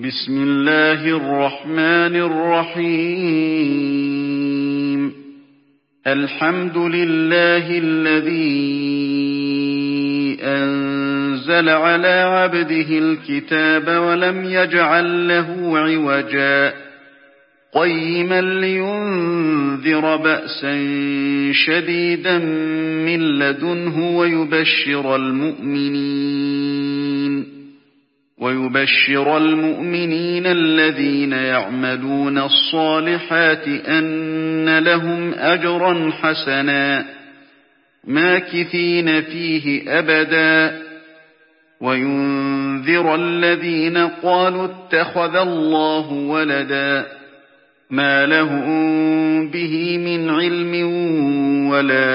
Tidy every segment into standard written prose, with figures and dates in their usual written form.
بسم الله الرحمن الرحيم. الحمد لله الذي أنزل على عبده الكتاب ولم يجعل له عوجا قيما لينذر بأسا شديدا من لدنه ويبشر المؤمنين الذين يعملون الصالحات أن لهم أجرا حسنا ماكثين فيه أبدا وينذر الذين قالوا اتخذ الله ولدا ما لهم به من علم ولا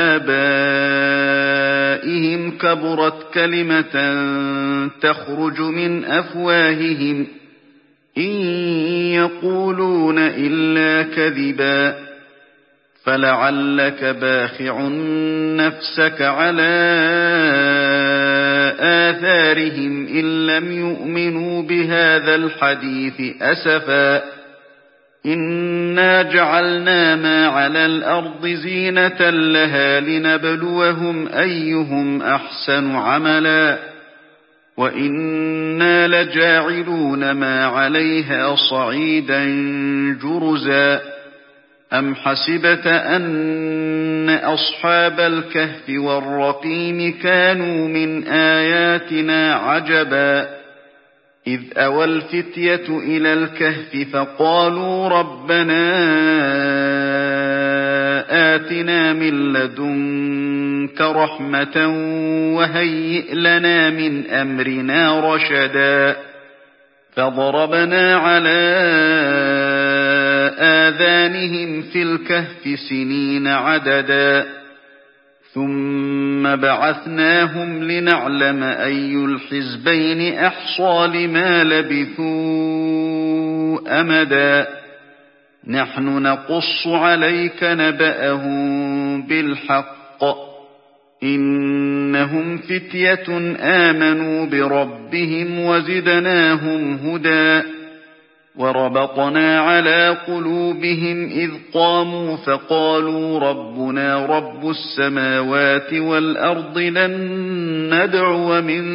لآبائهم كبرت كلمة تخرج من أفواههم إن يقولون إلا كذبا فلعلك باخع نفسك على آثارهم إن لم يؤمنوا بهذا الحديث أسفا إنا جعلنا ما على الأرض زينة لها لنبلوهم أيهم أحسن عملا وإنا لجاعلون ما عليها صعيدا جرزا أم حسبت أن أصحاب الكهف والرقيم كانوا من آياتنا عجبا إذ أوى الفتية إلى الكهف فقالوا ربنا آتنا من لدنك رحمة وهيئ لنا من أمرنا رشدا فضربنا على آذانهم في الكهف سنين عددا ثم بعثناهم لنعلم أي الحزبين أحصى لما لبثوا أمدا نحن نقص عليك نبأهم بالحق إنهم فتية آمنوا بربهم وزدناهم هدى وربطنا على قلوبهم إذ قاموا فقالوا ربنا رب السماوات والأرض لن ندعو من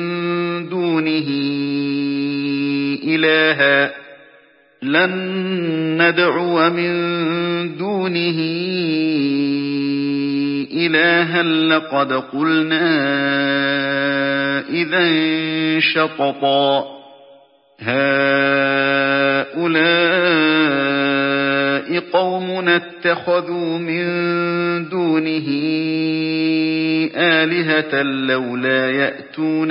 دونه إلها لقد قلنا إذا شططا هؤلاء قومنا اتخذوا من دونه آلهة لولا يأتون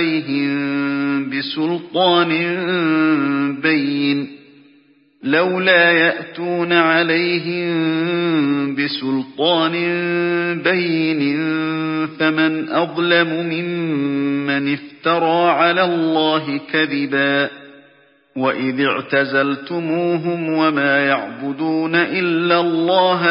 عليهم بسلطان بين فمن أظلم ممن افترى على الله كذبا وإذ اعتزلتموهم وما يعبدون إلا الله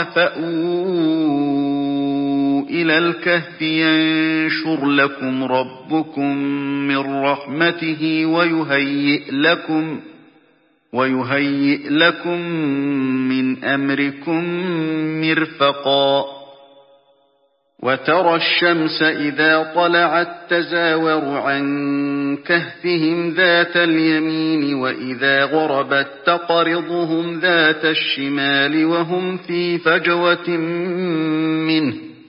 فأووا إلى الكهف ينشر لكم ربكم من رحمته ويهيئ لكم من أمركم مرفقا وترى الشمس إذا طلعت تزاور عن كهفهم ذات اليمين وإذا غربت تقرضهم ذات الشمال وهم في فجوة منه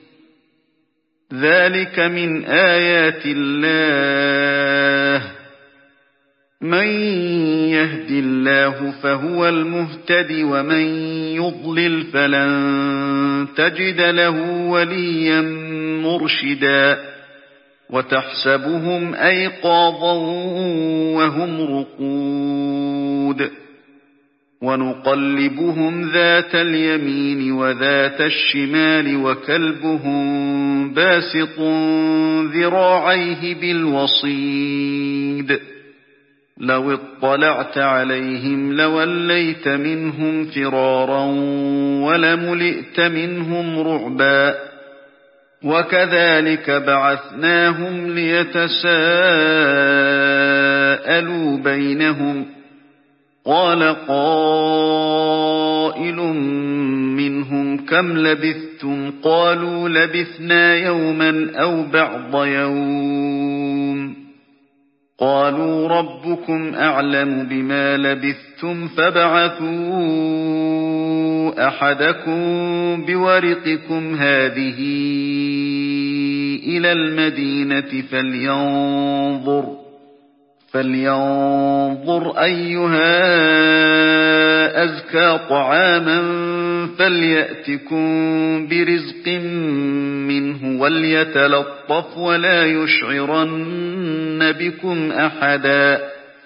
ذلك من آيات الله من يهد الله فهو المهتد ومن يضلل فلن تجد له وليا مرشدا وتحسبهم أيقاظا وهم رقود ونقلبهم ذات اليمين وذات الشمال وكلبهم باسط ذراعيه بالوصيد لو اطلعت عليهم لوليت منهم فرارا ولملئت منهم رعبا وكذلك بعثناهم ليتساءلوا بينهم قال قائل منهم كم لبثتم قالوا لبثنا يوما أو بعض يوم قالوا ربكم أعلم بما لبثتم فابعثوا أحدكم بورقكم هذه إلى المدينة فلينظر أيها أزكى طعاما فليأتكم برزق منه وليتلطف ولا يشعرن بكم أحدا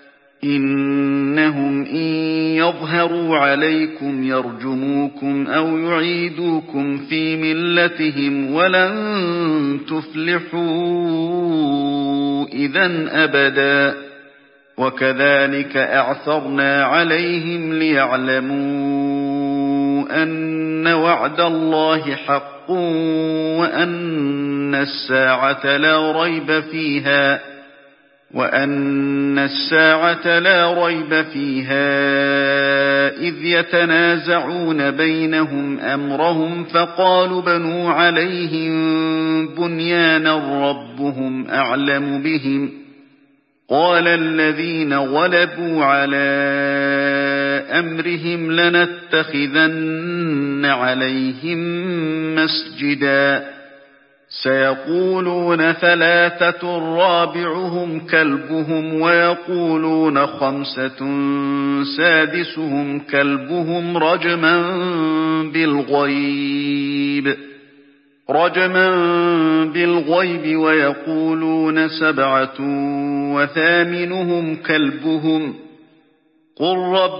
إنهم إن يظهروا عليكم يرجموكم أو يعيدوكم في ملتهم ولن تفلحوا إذا أبدا وكذلك أعثرنا عليهم ليعلموا أن وعد الله حق وأن الساعة لا ريب فيها إذ يتنازعون بينهم أمرهم فقالوا بنوا عليهم بنيانا ربهم أعلم بهم قال الذين غلبوا على أمرهم لنتخذن عليهم مسجدا سيقولون ثلاثة رابعهم كلبهم ويقولون خمسة سادسهم كلبهم رجما بالغيب ويقولون سبعة وثامنهم كلبهم قل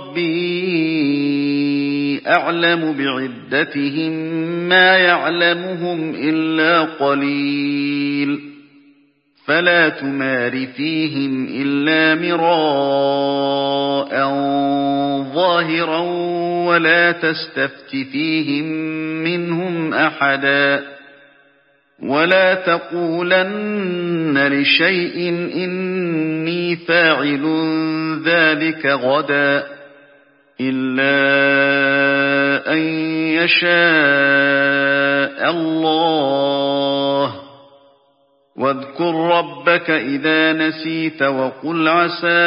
ربي أعلم بعدتهم ما يعلمهم إلا قليل فلا تمار فيهم إلا مراء ظاهرا ولا تستفت فيهم منهم أحدا ولا تقولن لشيء إني فاعل ذلك غدا إلا أن يشاء الله واذكر ربك إذا نسيت وقل عسى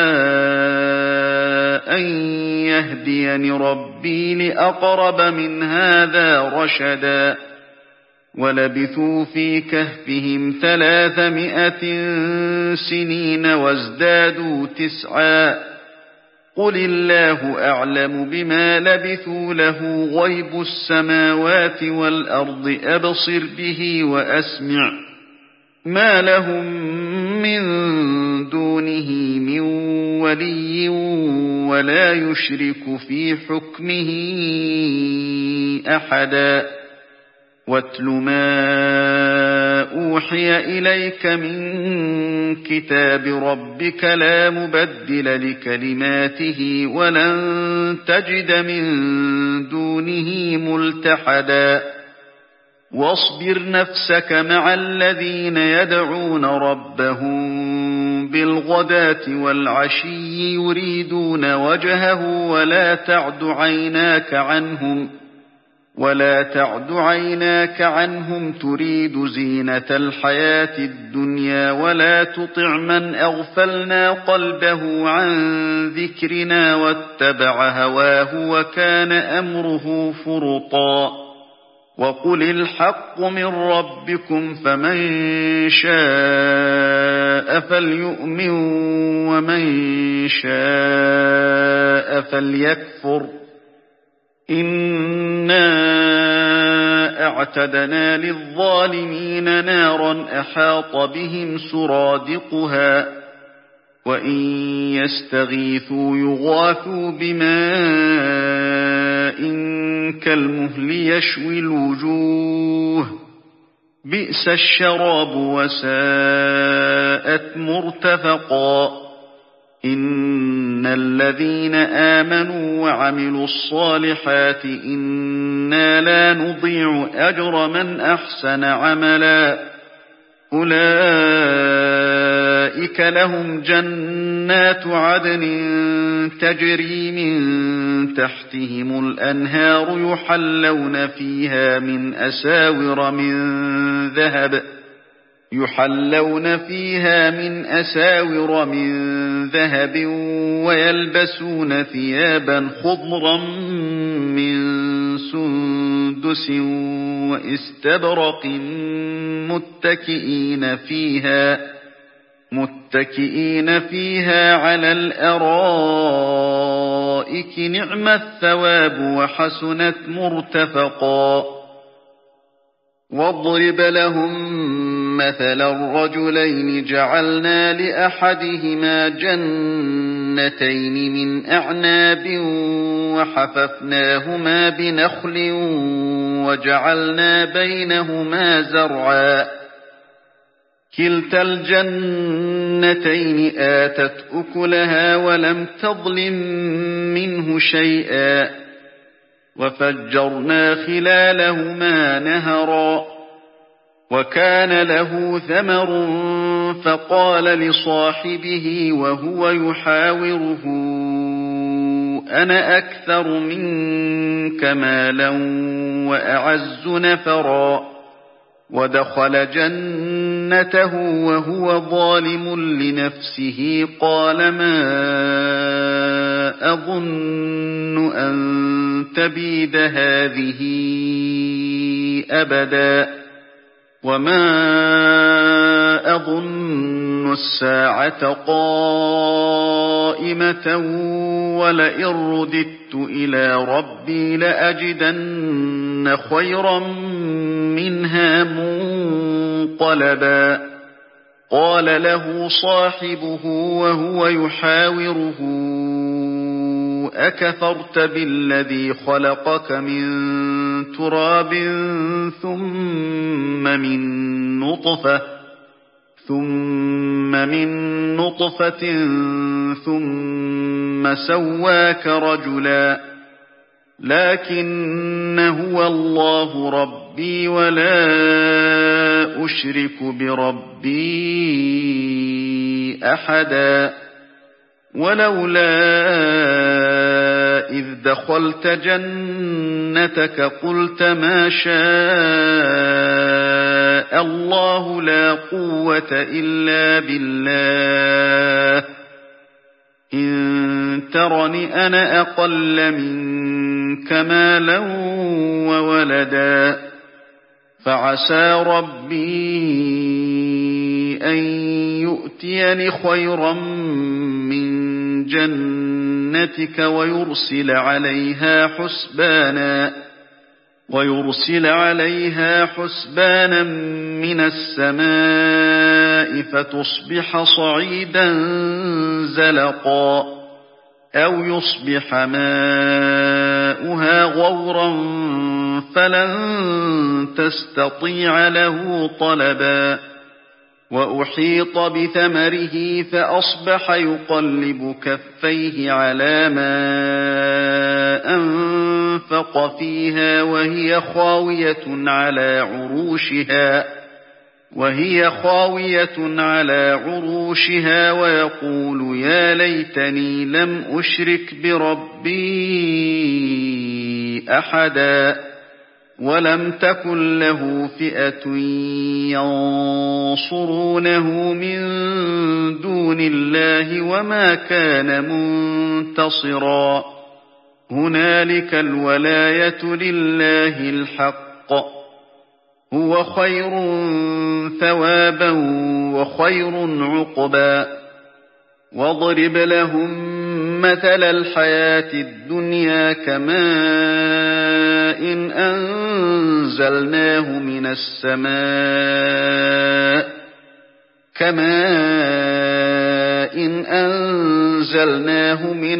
أن يهديني ربي لأقرب من هذا رشدا ولبثوا في كهفهم 300 سنين وازدادوا 9 قل الله أعلم بما لبثوا له غيب السماوات والأرض أبصر به وأسمع ما لهم من دونه من ولي ولا يشرك في حكمه أحدا واتل ما أوحي إليك من كتاب ربك لا مبدل لكلماته ولن تجد من دونه ملتحدا واصبر نفسك مع الذين يدعون ربهم بالغداة والعشي يريدون وجهه ولا تعد عيناك عنهم تريد زينة الحياة الدنيا ولا تطع من أغفلنا قلبه عن ذكرنا واتبع هواه وكان أمره فرطا وقل الحق من ربكم فمن شاء فليؤمن ومن شاء فليكفر إنا أعتدنا للظالمين نارا أحاط بهم سرادقها وإن يستغيثوا يغاثوا بماء كالمهل يشوي الوجوه بئس الشراب وساءت مرتفقا إن الذين آمنوا وعملوا الصالحات إنا لا نضيع أجر من أحسن عملا أولئك لهم جنات عدن تجري من تحتهم الأنهار يحلون فيها من أساور من ذهب ويلبسون ثيابا خضرا من سندس وإستبرق متكئين فيها على الأرائك نعم الثواب وحسنت مرتفقا واضرب لهم مثلا الرجلين جعلنا لأحدهما جنتين من أعناب وحففناهما بنخل وجعلنا بينهما زرعا كلتا الجنتين آتت أكلها ولم تظلم منه شيئا وفجرنا خلالهما نهرا وكان له ثمر فقال لصاحبه وهو يحاوره أنا أكثر منك مالا وأعز نفرا ودخل جنته وهو ظالم لنفسه قال ما أظن أن تبيد هذه أبدا وما أظن الساعة قائمة ولئن رددت إلى ربي لأجدن خيرا منها منقلبا قال له صاحبه وهو يحاوره أكفرت بالذي خلقك من تراب ثم من نطفة ثم سواك رجلا لكن هو الله ربي ولا أشرك بربي أحدا ولولا إذ دخلت جنتك قلت ما شاء الله لا قوة إلا بالله إن ترني أنا أقل منك مالا وولدا فعسى ربي أن يؤتيني خيرا من جنتك ويرسل عليها حسبانا من السماء فتصبح صعيدا زلقا أو يصبح ماؤها غورا فلن تستطيع له طلبا وأحيط بثمره فأصبح يقلب كفيه على ما أنفق فيها وهي خاوية على عروشها ويقول يا ليتني لم أشرك بربي أحدا ولم تكن له فئة ينصرونه من دون الله وما كان منتصرا هنالك الولاية لله الحق هو خير ثوابا وخير عقبا واضرب لهم مثل الحياة الدنيا كماء أنزلناه من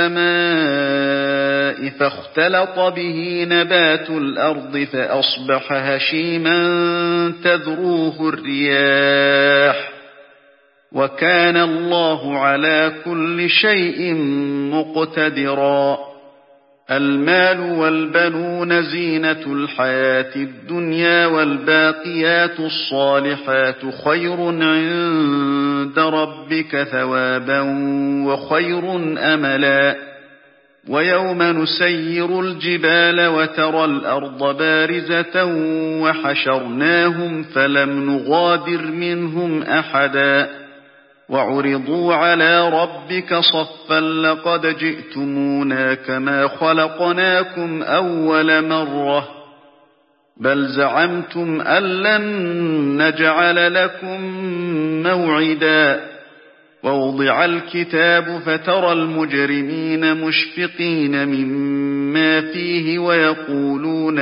السماء فاختلط به نبات الأرض فأصبح هشيما تذروه الرياح وكان الله على كل شيء مقتدرا المال والبنون زينة الحياة الدنيا والباقيات الصالحات خير عند عند ربك ثوابا وخير أملا ويوم نسير الجبال وترى الأرض بارزة وحشرناهم فلم نغادر منهم أحدا وعرضوا على ربك صفا لقد جئتمونا كما خلقناكم أول مرة بل زعمتم أن لن نجعل لكم موعدا ووضع الكتاب فترى المجرمين مشفقين مما فيه ويقولون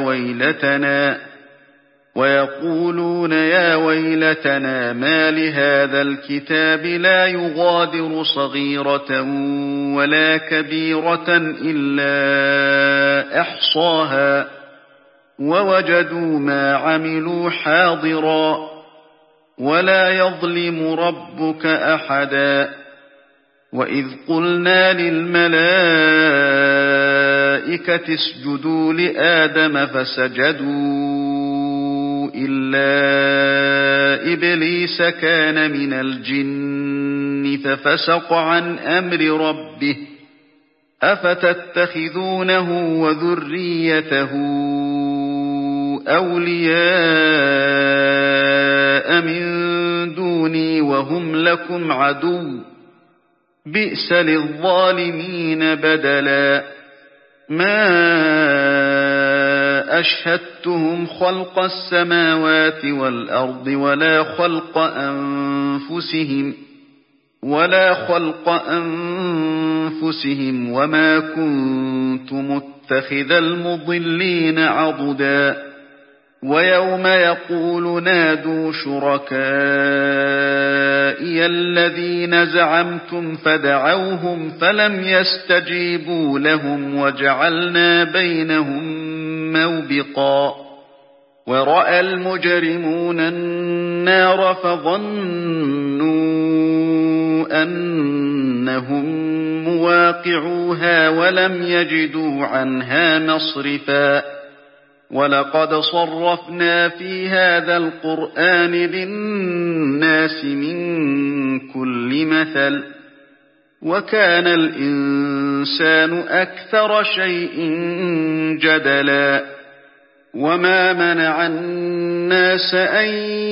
يا ويلتنا ما لهذا الكتاب لا يغادر صغيرة ولا كبيرة إلا أحصاها ووجدوا ما عملوا حاضرا ولا يظلم ربك أحدا وإذ قلنا للملائكة اسجدوا لآدم فسجدوا إلا إبليس كان من الجن ففسق عن أمر ربه أفتتخذونه وذريته أولياء من دوني وهم لكم عدو بئس للظالمين بدلا ما أشهدتهم خلق السماوات والأرض ولا خلق أنفسهم وما كنت متخذ المضلين عضدا ويوم يقول نادوا شركائي الذين زعمتم فدعوهم فلم يستجيبوا لهم وجعلنا بينهم موبقا ورأى المجرمون النار فظنوا أنهم مواقعوها ولم يجدوا عنها مصرفا ولقد صرفنا في هذا القرآن للناس من كل مثل وكان الإنسان أكثر شيء جدلا وما منع الناس أن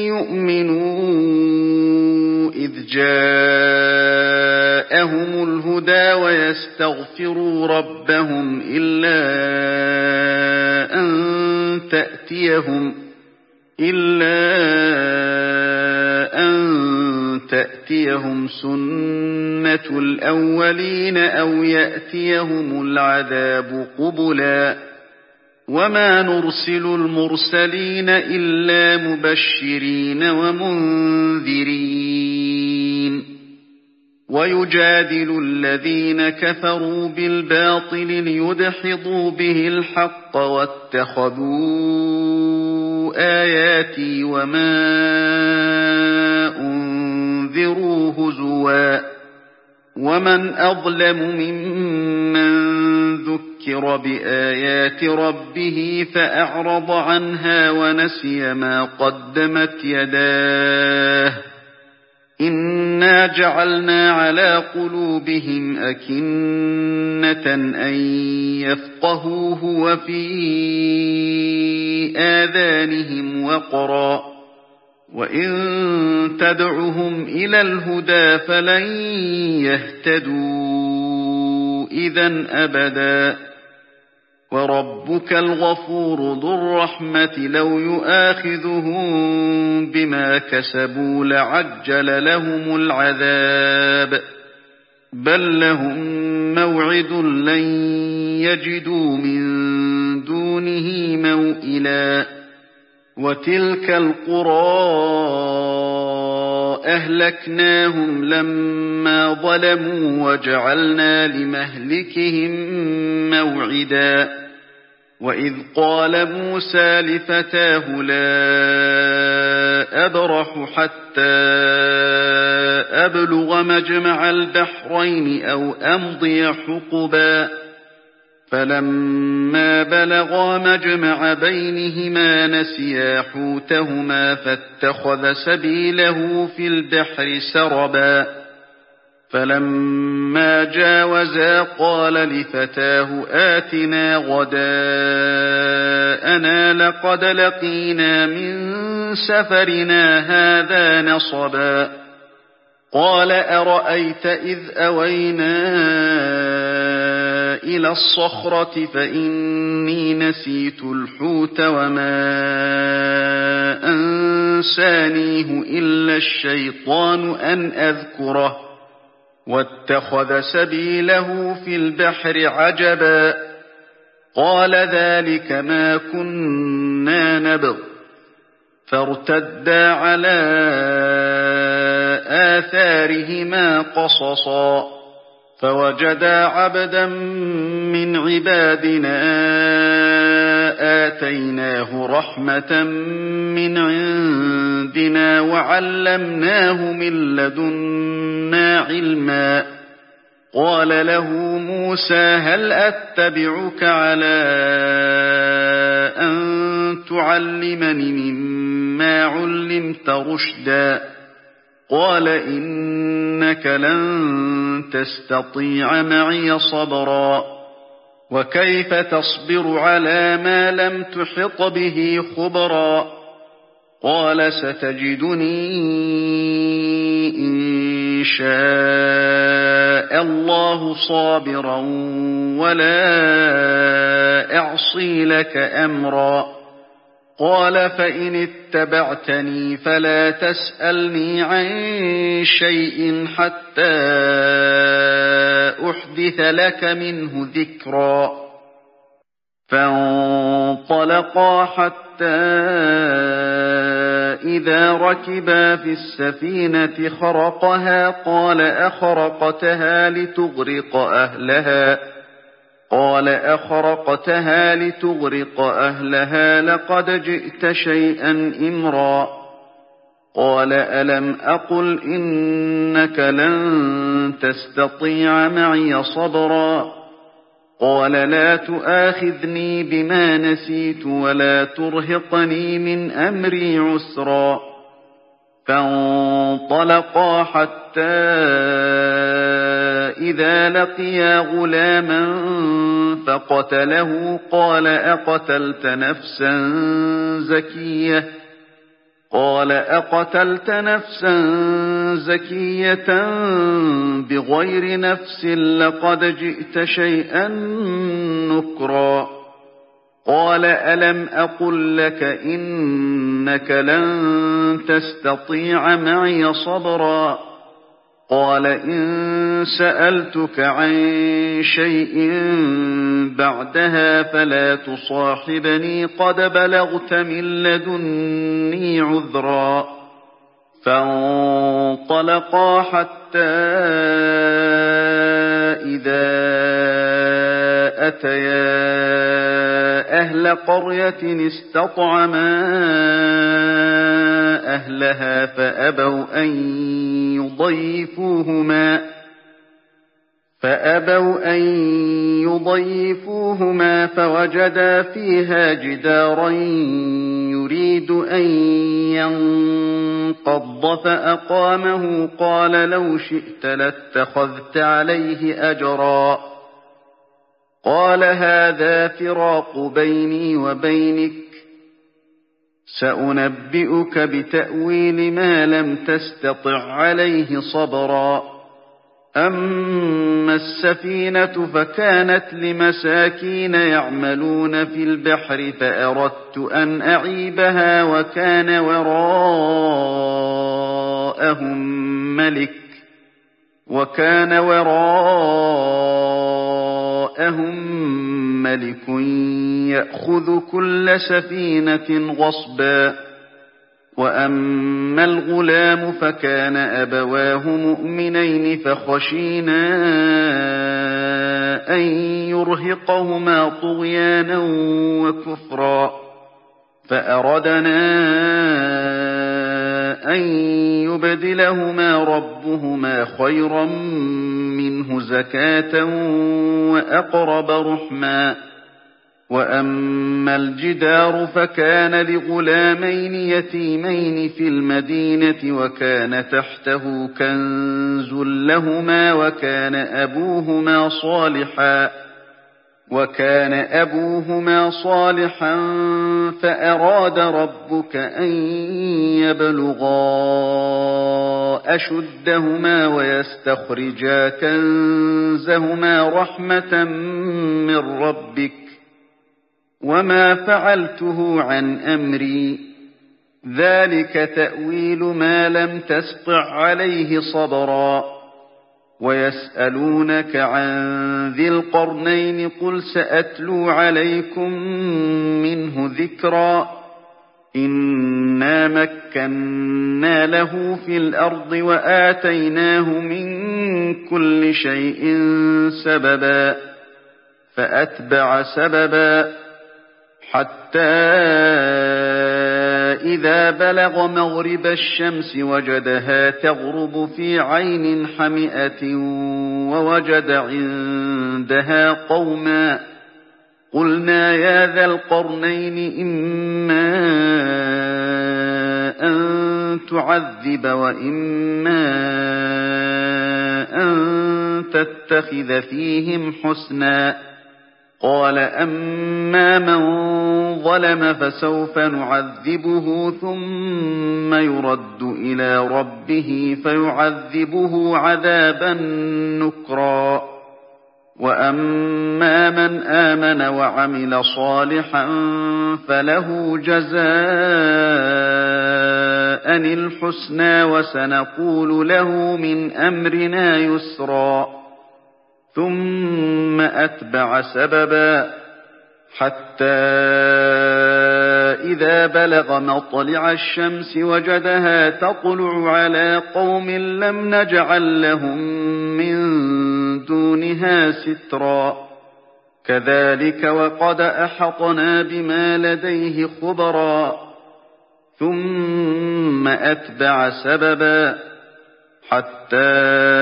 يؤمنوا إذ جاءهم الهدى ويستغفروا ربهم إلا أن تأتيهم سنة الأولين أو يأتيهم العذاب قبلا وما نرسل المرسلين إلا مبشرين ومنذرين ويجادل الذين كفروا بالباطل ليدحضوا به الحق واتخذوا آياتي وما أنذروا هزوا ومن أظلم ممن ذكر بآيات ربه فأعرض عنها ونسي ما قدمت يداه إنا جعلنا على قلوبهم أكنة أن يفقهوه وفي آذانهم وقرا وإن تدعهم إلى الهدى فلن يهتدوا إذا أبدا وربك الغفور ذو الرحمة لو يؤاخذهم بما كسبوا لعجل لهم العذاب بل لهم موعد لن يجدوا من دونه موئلا وتلك القرى أهلكناهم لما ظلموا وجعلنا لمهلكهم موعدا وإذ قال موسى لفتاه لا أبرح حتى أبلغ مجمع البحرين أو أمضي حقبا فلما بلغا مجمع بينهما نسيا حوتهما فاتخذ سبيله في البحر سربا فلما جاوزا قال لفتاه آتنا غداءنا لقد لقينا من سفرنا هذا نصبا قال أرأيت إذ أوينا إلى الصخرة فإني نسيت الحوت وما أنسانيه إلا الشيطان أن أذكره واتخذ سبيله في البحر عجبا قال ذلك ما كنا نبغ فارتدا على آثارهما قصصا فوجدا عبدا من عبادنا آتيناه رحمة من عندنا وعلمناه من لدنا علما قال له موسى هل أتبعك على أن تعلمني مما علمت رشدا قال إنك لن تستطيع معي صبرا وكيف تصبر على ما لم تحط به خبرا قال ستجدني إن شاء الله صابرا ولا أعصي لك أمرا قال فإن اتبعتني فلا تسألني عن شيء حتى أحدث لك منه ذكرا فانطلقا حتى إذا ركبا في السفينة خرقها قال أخرقتها لتغرق أهلها لقد جئت شيئا إمرا قال ألم أقل إنك لن تستطيع معي صبرا قال لا تؤاخذني بما نسيت ولا ترهقني من أمري عسرا فانطلقا حتى إذا لقيا غلاما فقتله قال أقتلت نفسا زكية بغير نفس لقد جئت شيئا نكرا قال ألم أقل لك إنك لن تستطيع معي صبرا قال إن سألتك عن شيء بعدها فلا تصاحبني قد بلغت من لدني عذرا فانطلقا حتى إذا أتيا أهل قرية استطعما أهلها فأبوا أن يضيفوهما فوجدا فيها جدارا يريد أن ينقض فأقامه قال لو شئت لاتخذت عليه أجرا قال هذا فراق بيني وبينك سأنبئك بتأويل ما لم تستطع عليه صبرا أما السفينة فكانت لمساكين يعملون في البحر فأردت أن أعيبها وكان وراءهم ملك يأخذ كل سفينة غصبا وأما الغلام فكان أبواه مؤمنين فخشينا أن يرهقهما طغيانا وكفرا فأردنا أن يبدلهما ربهما خيرا منه زكاة وأقرب رحما. وأما الجدار فكان لغلامين يتيمين في المدينة وكان تحته كنز لهما وكان أبوهما صالحا فأراد ربك أن يبلغا أشدهما ويستخرجا كنزهما رحمة من ربك وما فعلته عن أمري ذلك تأويل ما لم تسطع عليه صبرا. ويسألونك عن ذي القرنين قل سأتلو عليكم منه ذكرا. إنا مكنا له في الأرض وآتيناه من كل شيء سببا فأتبع سببا حتى إذا بلغ مغرب الشمس وجدها تغرب في عين حمئة ووجد عندها قوما قلنا يا ذا القرنين إما أن تعذب وإما أن تتخذ فيهم حسنا. قال أما من ظلم فسوف نعذبه ثم يرد إلى ربه فيعذبه عذابا نكرا. وأما من آمن وعمل صالحا فله جزاء الحسنى وسنقول له من أمرنا يسرا. ثم أتبع سببا حتى إذا بلغ مطلع الشمس وجدها تطلع على قوم لم نجعل لهم من دونها سترا. كذلك وقد أحطنا بما لديه خبرا. ثم أتبع سببا حتى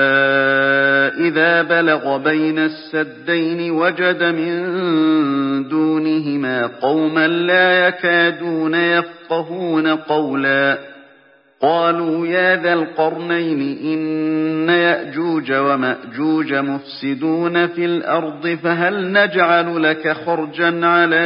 إذا بلغ بين السدين وجد من دونهما قوما لا يكادون يفقهون قولا. قالوا يا ذا القرنين إن يأجوج ومأجوج مفسدون في الأرض فهل نجعل لك خرجا على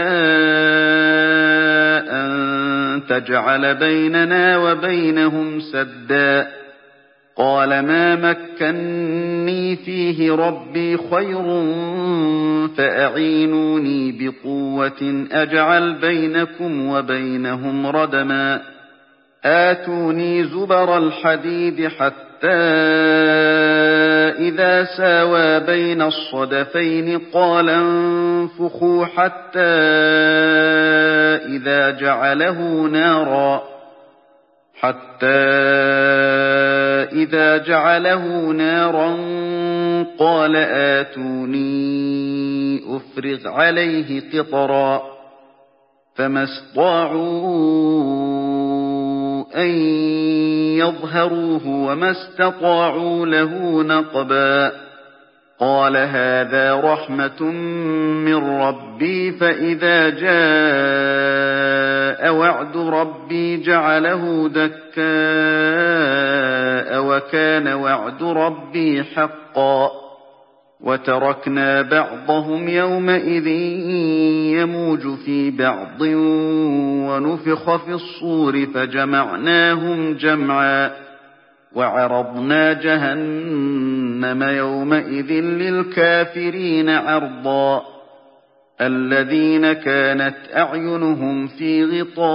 أن تجعل بيننا وبينهم سدا. قال ما مكني فيه ربي خير فأعينوني بقوة أجعل بينكم وبينهم ردما. آتوني زبر الحديد حتى إذا ساوى بين الصدفين قال انفخوا حتى إذا جعله نارا قال آتوني أفرغ عليه قطرا. فما استطاعوا أن يظهروه وما استطاعوا له نقبا. قال هذا رحمة من ربي فإذا جاء وعد ربي جعله دكاء وكان وعد ربي حقا. وتركنا بعضهم يومئذ يموج في بعض ونفخ في الصور فجمعناهم جمعا. وعرضنا جهنم يومئذ للكافرين عرضا. الذين كانت أعينهم في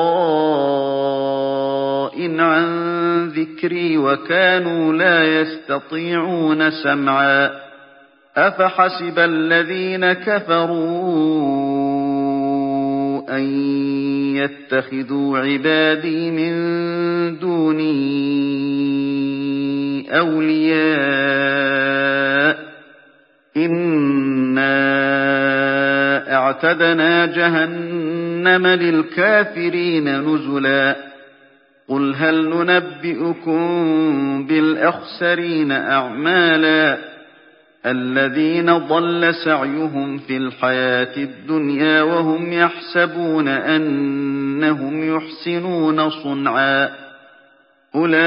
غطاء عن ذكري وكانوا لا يستطيعون سمعا. أفحسب الذين كفروا أن يتخذوا عبادي من دوني أولياء إنا أعتدنا جهنم للكافرين نزلا. قل هل ننبئكم بالأخسرين أعمالا الذين ضل سعيهم في الحياة الدنيا وهم يحسبون أنهم يحسنون صنعا أولئك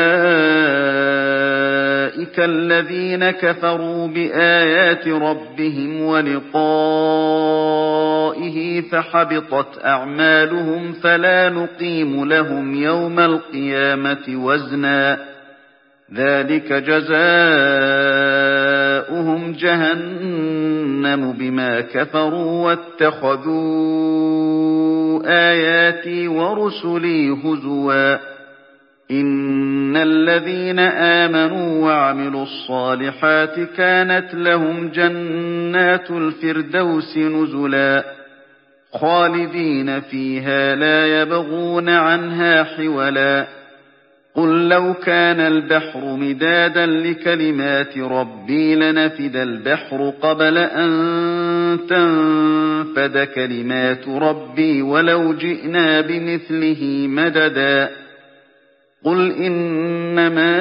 الذين كفروا بآيات ربهم ولقائه فحبطت أعمالهم فلا نقيم لهم يوم القيامة وزنا ذلك جزاؤهم جهنم بما كفروا واتخذوا آياتي ورسلي هزوا إن الذين آمنوا وعملوا الصالحات كانت لهم جنات الفردوس نزلا خالدين فيها لا يبغون عنها حولا قل لو كان البحر مدادا لكلمات ربي لنفد البحر قبل أن تنفد كلمات ربي ولو جئنا بمثله مددا قل إنما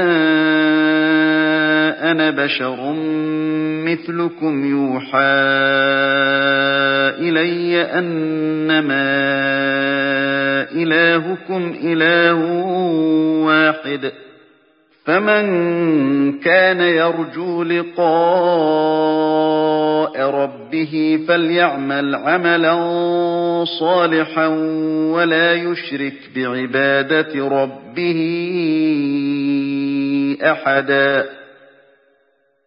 أنا بشر مثلكم يوحى إلي أنما إلهكم إله واحد فمن كان يرجو لقاء ربه فليعمل عملا صالحا ولا يشرك بعبادة ربه أحدا